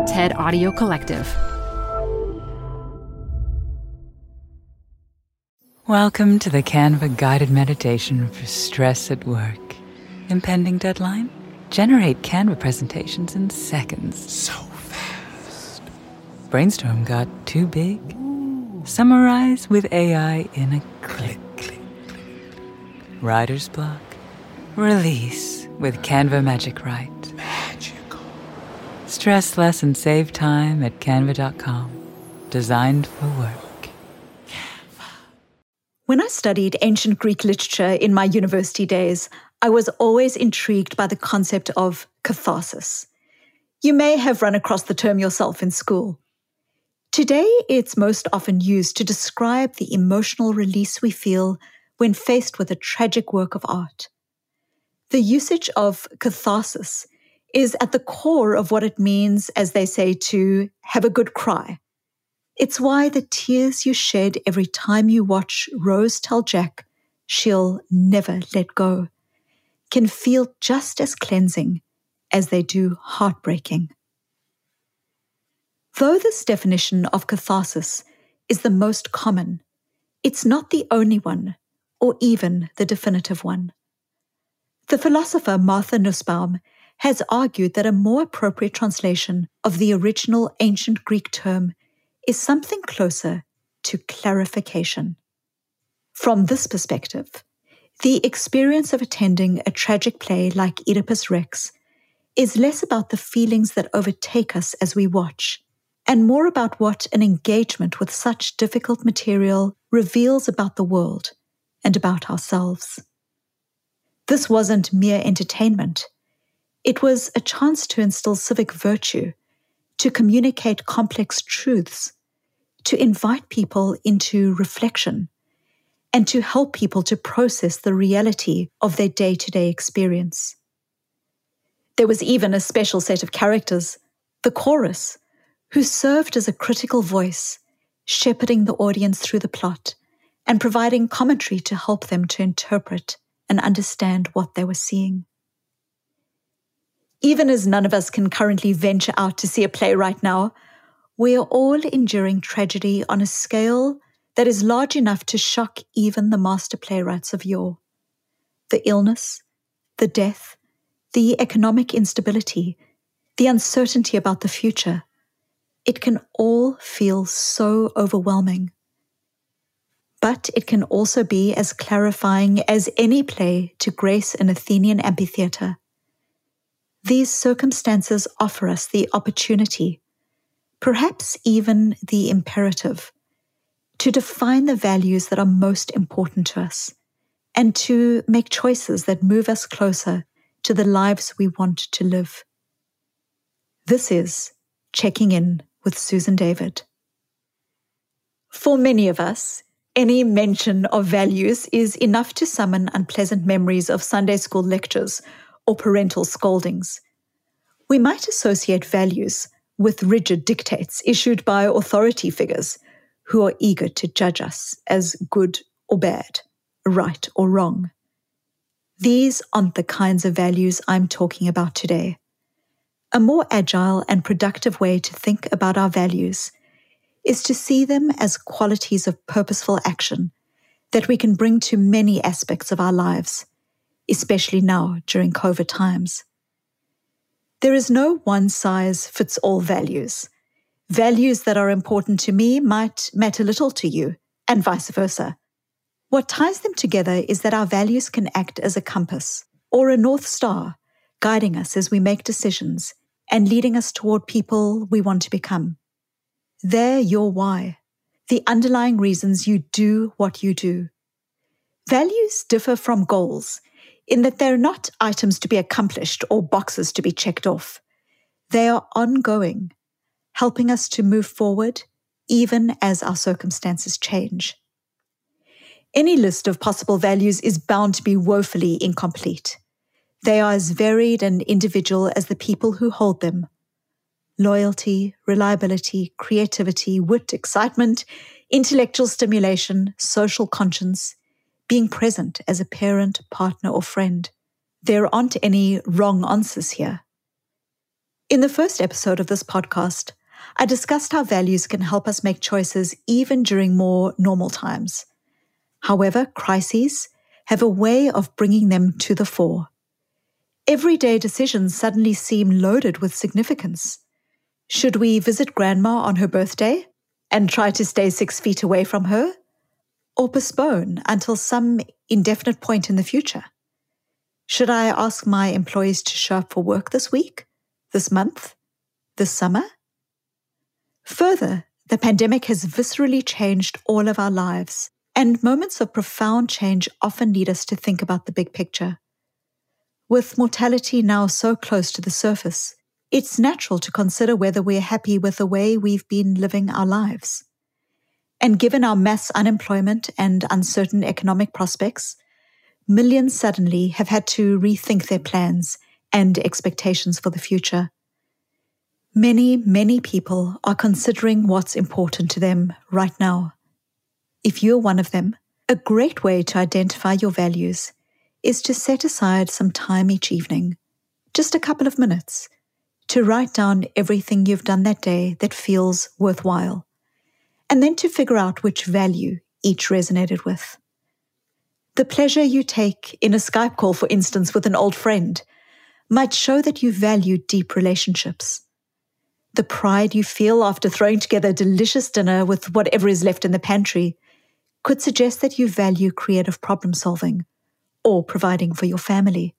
TED Audio Collective. Welcome to the Canva guided meditation for stress at work. Impending deadline? Generate Canva presentations in seconds. So fast. Brainstorm got too big? Summarize with AI in a click. Writer's block? Release with Canva Magic Write. Magical. Stress less and save time at canva.com. Designed for work. When I studied ancient Greek literature in my university days, I was always intrigued by the concept of catharsis. You may have run across the term yourself in school. Today, it's most often used to describe the emotional release we feel when faced with a tragic work of art. The usage of catharsis is at the core of what it means, as they say, to have a good cry. It's why the tears you shed every time you watch Rose tell Jack she'll never let go can feel just as cleansing as they do heartbreaking. Though this definition of catharsis is the most common, it's not the only one, or even the definitive one. The philosopher Martha Nussbaum has argued that a more appropriate translation of the original ancient Greek term is something closer to clarification. From this perspective, the experience of attending a tragic play like Oedipus Rex is less about the feelings that overtake us as we watch, and more about what an engagement with such difficult material reveals about the world and about ourselves. This wasn't mere entertainment. It was a chance to instill civic virtue, to communicate complex truths, to invite people into reflection, and to help people to process the reality of their day-to-day experience. There was even a special set of characters, the chorus, who served as a critical voice, shepherding the audience through the plot and providing commentary to help them to interpret and understand what they were seeing. Even as none of us can currently venture out to see a play right now, we are all enduring tragedy on a scale that is large enough to shock even the master playwrights of yore. The illness, the death, the economic instability, the uncertainty about the future, it can all feel so overwhelming. But it can also be as clarifying as any play to grace an Athenian amphitheatre. These circumstances offer us the opportunity, perhaps even the imperative, to define the values that are most important to us and to make choices that move us closer to the lives we want to live. This is Checking In with Susan David. For many of us, any mention of values is enough to summon unpleasant memories of Sunday school lectures or parental scoldings. We might associate values with rigid dictates issued by authority figures who are eager to judge us as good or bad, right or wrong. These aren't the kinds of values I'm talking about today. A more agile and productive way to think about our values is to see them as qualities of purposeful action that we can bring to many aspects of our lives, especially now during COVID times. There is no one-size-fits-all values. Values that are important to me might matter little to you, and vice versa. What ties them together is that our values can act as a compass or a North Star, guiding us as we make decisions and leading us toward people we want to become. They're your why, the underlying reasons you do what you do. Values differ from goals in that they're not items to be accomplished or boxes to be checked off. They are ongoing, helping us to move forward even as our circumstances change. Any list of possible values is bound to be woefully incomplete. They are as varied and individual as the people who hold them. Loyalty, reliability, creativity, wit, excitement, intellectual stimulation, social conscience, being present as a parent, partner, or friend. There aren't any wrong answers here. In the first episode of this podcast, I discussed how values can help us make choices even during more normal times. However, crises have a way of bringing them to the fore. Everyday decisions suddenly seem loaded with significance. Should we visit Grandma on her birthday and try to stay 6 feet away from her? Or postpone until some indefinite point in the future? Should I ask my employees to show up for work this week, this month, this summer? Further, the pandemic has viscerally changed all of our lives, and moments of profound change often lead us to think about the big picture. With mortality now so close to the surface, it's natural to consider whether we're happy with the way we've been living our lives. And given our mass unemployment and uncertain economic prospects, millions suddenly have had to rethink their plans and expectations for the future. Many, many people are considering what's important to them right now. If you're one of them, a great way to identify your values is to set aside some time each evening, just a couple of minutes, to write down everything you've done that day that feels worthwhile, and then to figure out which value each resonated with. The pleasure you take in a Skype call, for instance, with an old friend, might show that you value deep relationships. The pride you feel after throwing together a delicious dinner with whatever is left in the pantry could suggest that you value creative problem solving or providing for your family.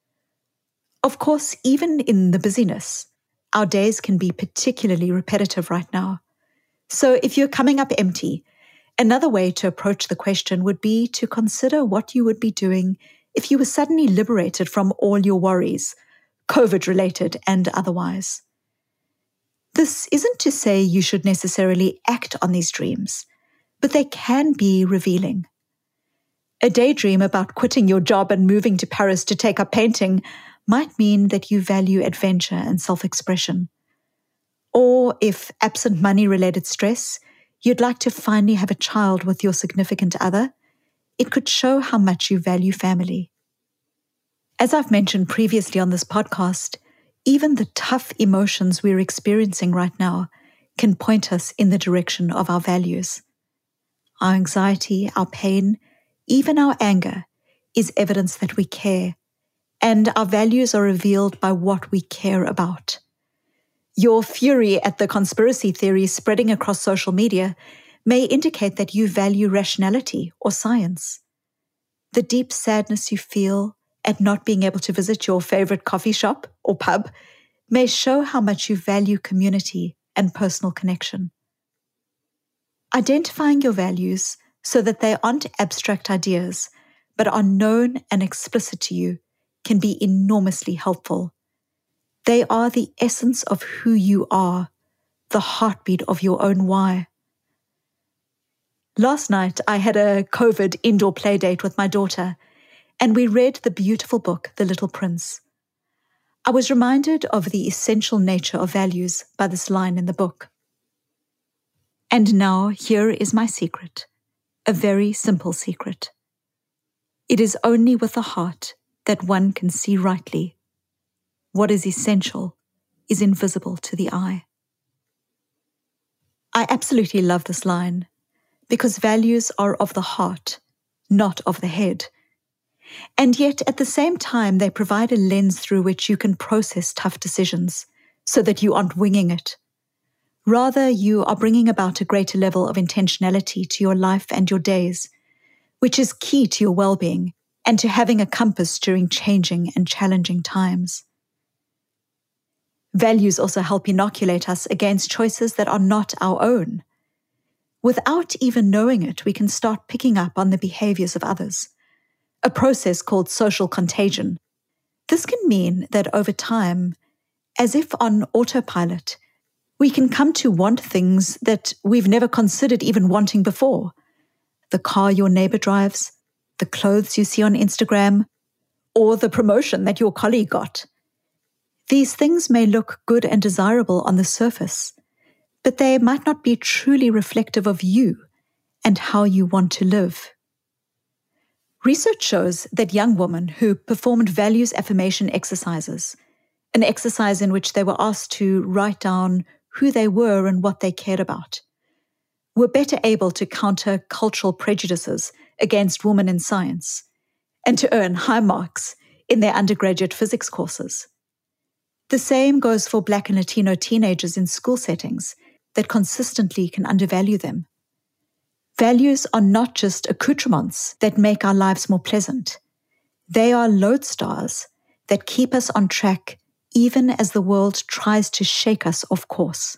Of course, even in the busyness, our days can be particularly repetitive right now. So if you're coming up empty, another way to approach the question would be to consider what you would be doing if you were suddenly liberated from all your worries, COVID-related and otherwise. This isn't to say you should necessarily act on these dreams, but they can be revealing. A daydream about quitting your job and moving to Paris to take up painting might mean that you value adventure and self-expression. Or if absent money-related stress, you'd like to finally have a child with your significant other, it could show how much you value family. As I've mentioned previously on this podcast, even the tough emotions we're experiencing right now can point us in the direction of our values. Our anxiety, our pain, even our anger is evidence that we care, and our values are revealed by what we care about. Your fury at the conspiracy theories spreading across social media may indicate that you value rationality or science. The deep sadness you feel at not being able to visit your favorite coffee shop or pub may show how much you value community and personal connection. Identifying your values so that they aren't abstract ideas, but are known and explicit to you, can be enormously helpful. They are the essence of who you are, the heartbeat of your own why. Last night, I had a COVID indoor play date with my daughter, and we read the beautiful book, The Little Prince. I was reminded of the essential nature of values by this line in the book. And now here is my secret, a very simple secret. It is only with the heart that one can see rightly. What is essential is invisible to the eye. I absolutely love this line because values are of the heart, not of the head. And yet, at the same time, they provide a lens through which you can process tough decisions so that you aren't winging it. Rather, you are bringing about a greater level of intentionality to your life and your days, which is key to your well-being and to having a compass during changing and challenging times. Values also help inoculate us against choices that are not our own. Without even knowing it, we can start picking up on the behaviors of others, a process called social contagion. This can mean that over time, as if on autopilot, we can come to want things that we've never considered even wanting before. The car your neighbor drives, the clothes you see on Instagram, or the promotion that your colleague got. These things may look good and desirable on the surface, but they might not be truly reflective of you and how you want to live. Research shows that young women who performed values affirmation exercises an exercise in which they were asked to write down who they were and what they cared about, were better able to counter cultural prejudices against women in science and to earn high marks in their undergraduate physics courses. The same goes for Black and Latino teenagers in school settings that consistently can undervalue them. Values are not just accoutrements that make our lives more pleasant. They are lodestars that keep us on track even as the world tries to shake us off course.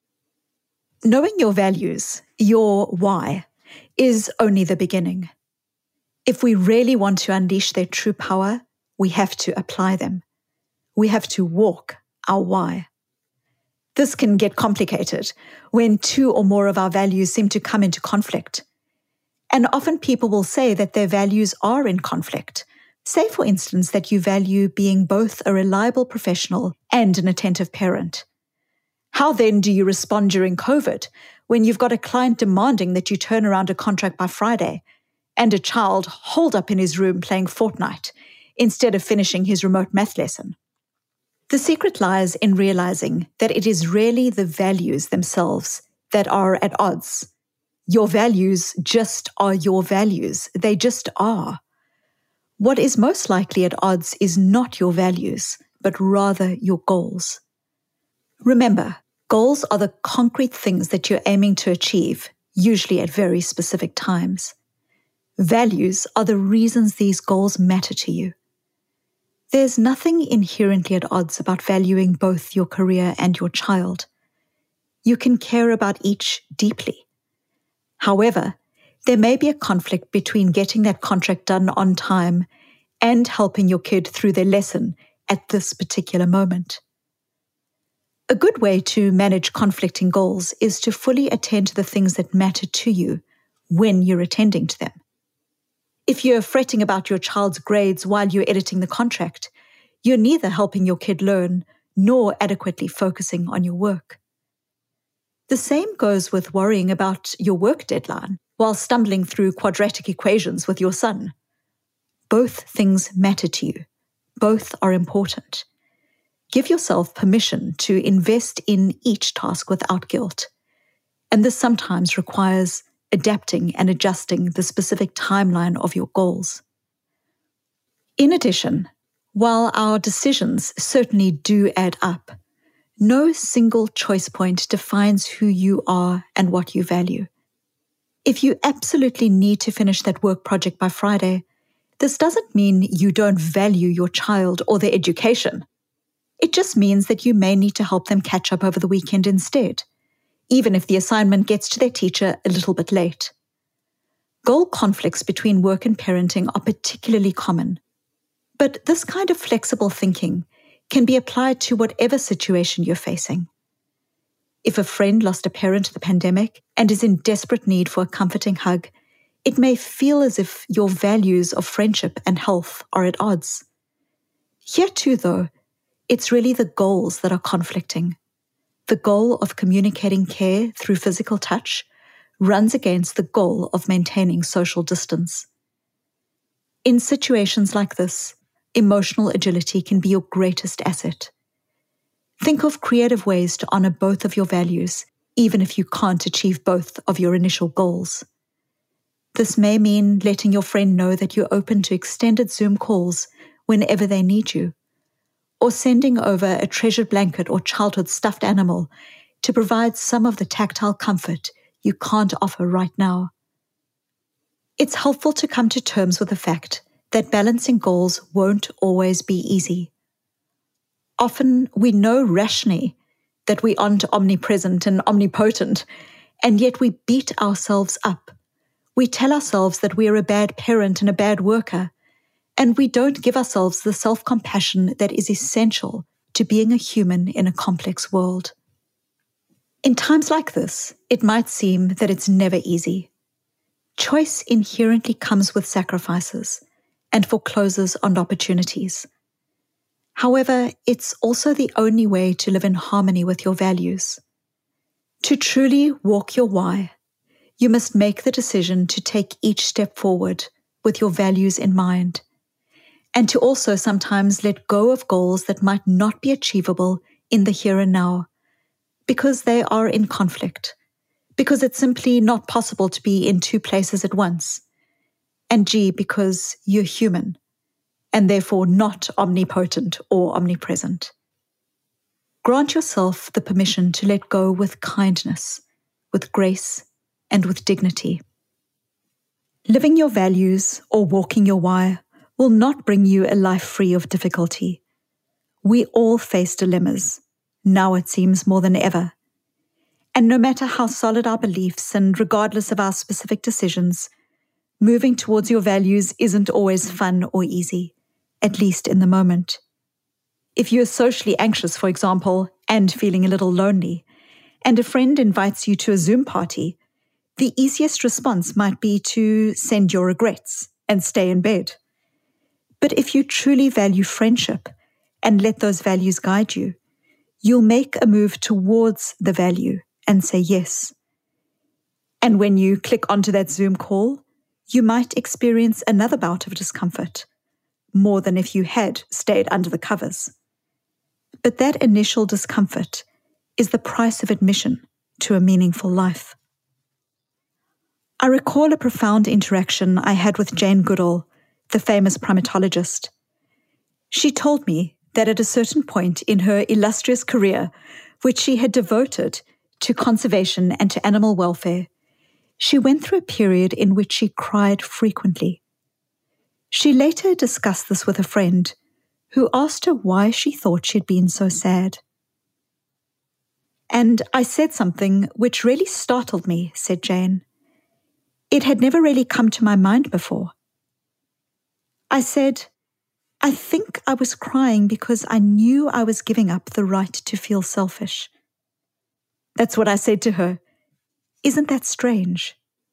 Knowing your values, your why, is only the beginning. If we really want to unleash their true power, we have to apply them. We have to walk our why. This can get complicated when two or more of our values seem to come into conflict. And often people will say that their values are in conflict. Say, for instance, that you value being both a reliable professional and an attentive parent. How then do you respond during COVID when you've got a client demanding that you turn around a contract by Friday and a child holed up in his room playing Fortnite instead of finishing his remote math lesson? The secret lies in realizing that it is really the values themselves that are at odds. Your values just are your values. They just are. What is most likely at odds is not your values, but rather your goals. Remember, goals are the concrete things that you're aiming to achieve, usually at very specific times. Values are the reasons these goals matter to you. There's nothing inherently at odds about valuing both your career and your child. You can care about each deeply. However, there may be a conflict between getting that contract done on time and helping your kid through their lesson at this particular moment. A good way to manage conflicting goals is to fully attend to the things that matter to you when you're attending to them. If you're fretting about your child's grades while you're editing the contract, you're neither helping your kid learn nor adequately focusing on your work. The same goes with worrying about your work deadline while stumbling through quadratic equations with your son. Both things matter to you. Both are important. Give yourself permission to invest in each task without guilt. And this sometimes requires adapting and adjusting the specific timeline of your goals. In addition, while our decisions certainly do add up, no single choice point defines who you are and what you value. If you absolutely need to finish that work project by Friday, this doesn't mean you don't value your child or their education. It just means that you may need to help them catch up over the weekend instead, even if the assignment gets to their teacher a little bit late. Goal conflicts between work and parenting are particularly common, but this kind of flexible thinking can be applied to whatever situation you're facing. If a friend lost a parent to the pandemic and is in desperate need for a comforting hug, it may feel as if your values of friendship and health are at odds. Here too, though, it's really the goals that are conflicting. The goal of communicating care through physical touch runs against the goal of maintaining social distance. In situations like this, emotional agility can be your greatest asset. Think of creative ways to honor both of your values, even if you can't achieve both of your initial goals. This may mean letting your friend know that you're open to extended Zoom calls whenever they need you, or sending over a treasured blanket or childhood stuffed animal to provide some of the tactile comfort you can't offer right now. It's helpful to come to terms with the fact that balancing goals won't always be easy. Often we know rationally that we aren't omnipresent and omnipotent, and yet we beat ourselves up. We tell ourselves that we are a bad parent and a bad worker, and we don't give ourselves the self-compassion that is essential to being a human in a complex world. In times like this, it might seem that it's never easy. Choice inherently comes with sacrifices and forecloses on opportunities. However, it's also the only way to live in harmony with your values. To truly walk your why, you must make the decision to take each step forward with your values in mind, and to also sometimes let go of goals that might not be achievable in the here and now, because they are in conflict, because it's simply not possible to be in two places at once, and G, because you're human, and therefore not omnipotent or omnipresent. Grant yourself the permission to let go with kindness, with grace, and with dignity. Living your values or walking your why will not bring you a life free of difficulty. We all face dilemmas. Now it seems more than ever. And no matter how solid our beliefs and regardless of our specific decisions, moving towards your values isn't always fun or easy, at least in the moment. If you're socially anxious, for example, and feeling a little lonely, and a friend invites you to a Zoom party, the easiest response might be to send your regrets and stay in bed. But if you truly value friendship and let those values guide you, you'll make a move towards the value and say yes. And when you click onto that Zoom call, you might experience another bout of discomfort, more than if you had stayed under the covers. But that initial discomfort is the price of admission to a meaningful life. I recall a profound interaction I had with Jane Goodall, the famous primatologist. She told me that at a certain point in her illustrious career, which she had devoted to conservation and to animal welfare, she went through a period in which she cried frequently. She later discussed this with a friend who asked her why she thought she'd been so sad. And I said something which really startled me, said Jane. It had never really come to my mind before. I said, I think I was crying because I knew I was giving up the right to feel selfish. That's what I said to her. Isn't that strange?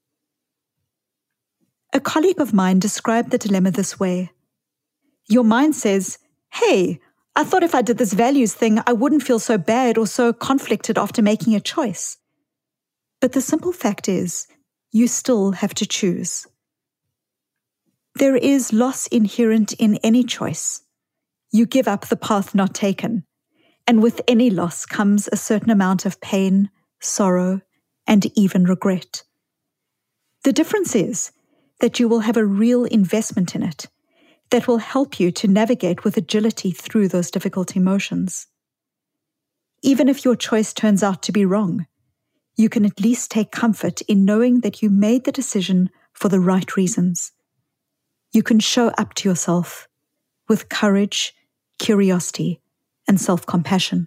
A colleague of mine described the dilemma this way. Your mind says, hey, I thought if I did this values thing, I wouldn't feel so bad or so conflicted after making a choice. But the simple fact is, you still have to choose. There is loss inherent in any choice. You give up the path not taken, and with any loss comes a certain amount of pain, sorrow, and even regret. The difference is that you will have a real investment in it that will help you to navigate with agility through those difficult emotions. Even if your choice turns out to be wrong, you can at least take comfort in knowing that you made the decision for the right reasons. You can show up to yourself with courage, curiosity, and self-compassion.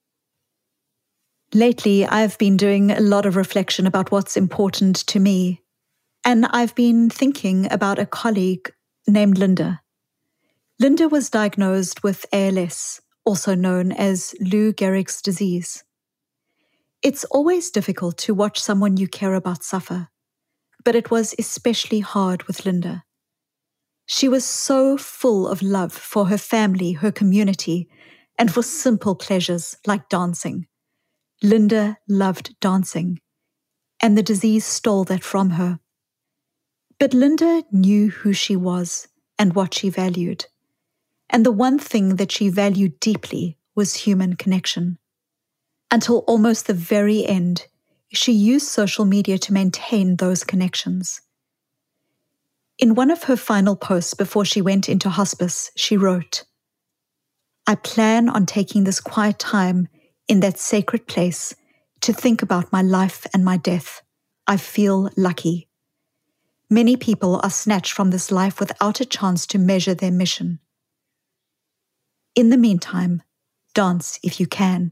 Lately, I've been doing a lot of reflection about what's important to me, and I've been thinking about a colleague named Linda. Linda was diagnosed with ALS, also known as Lou Gehrig's disease. It's always difficult to watch someone you care about suffer, but it was especially hard with Linda. She was so full of love for her family, her community, and for simple pleasures like dancing. Linda loved dancing, and the disease stole that from her. But Linda knew who she was and what she valued, and the one thing that she valued deeply was human connection. Until almost the very end, she used social media to maintain those connections. In one of her final posts before she went into hospice, she wrote, I plan on taking this quiet time in that sacred place to think about my life and my death. I feel lucky. Many people are snatched from this life without a chance to measure their mission. In the meantime, dance if you can.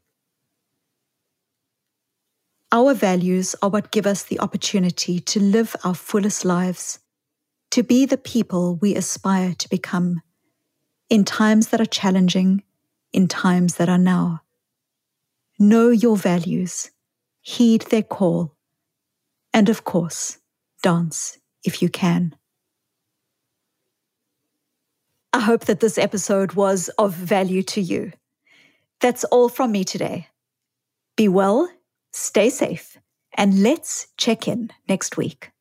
Our values are what give us the opportunity to live our fullest lives, to be the people we aspire to become, in times that are challenging, in times that are now. Know your values, heed their call, and of course, dance if you can. I hope that this episode was of value to you. That's all from me today. Be well, stay safe, and let's check in next week.